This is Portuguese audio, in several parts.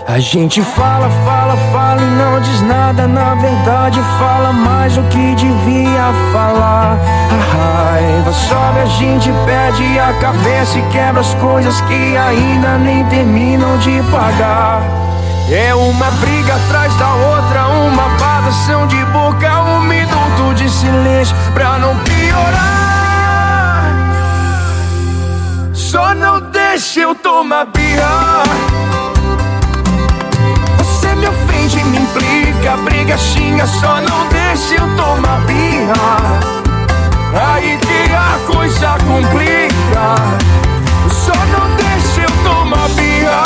A gente fala, fala, fala e não diz nada. Na verdade fala mais do que devia falar. A raiva sobe, a gente perde a cabeça e quebra as coisas que ainda nem terminam de pagar. É uma briga atrás da outra, uma badação de boca, um minuto de silêncio pra não piorar. Só não deixa eu tomar birra. Você me ofende, me implica, briga, xinga, só não deixa eu tomar birra. Aí que a coisa complica. Só não deixa eu tomar birra.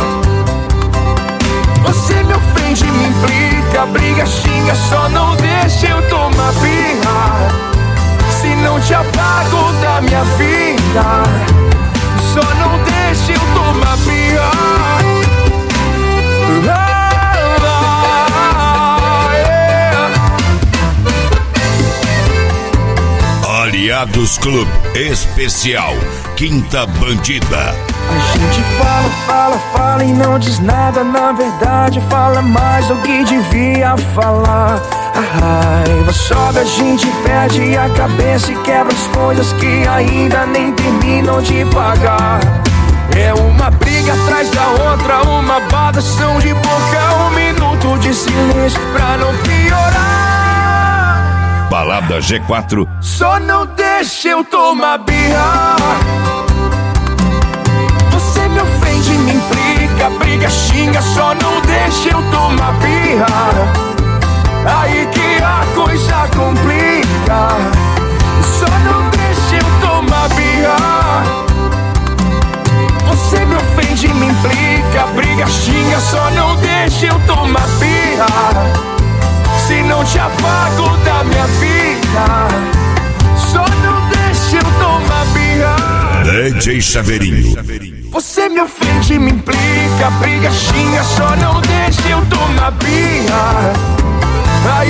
Você me ofende, me implica, briga, xinga, só não deixa eu tomar birra. Se não te apago da minha vida, só não deixa eu tomar birra. Aliados Clube Especial Quinta Bandida. A gente fala, fala, fala e não diz nada. Na verdade fala mais do que devia falar. A raiva sobe, a gente perde a cabeça e quebra as coisas que ainda nem terminam de pagar. É uma briga atrás da outra, uma badação de boca, um minuto de silêncio pra não piorar. Balada G4. Só não deixa eu tomar birra. Você me ofende, me implica, briga, xinga, só não deixa eu tomar birra. Aí que a coisa complica. Só não deixa eu tomar birra. Você me ofende, me implica, briga, xinga, só não deixa eu tomar birra. Se não te apago da minha vida, só não deixa eu tomar birra. DJ Chaveirinho. Você me ofende, me implica, briga, xinga, só não deixa eu tomar birra. Aí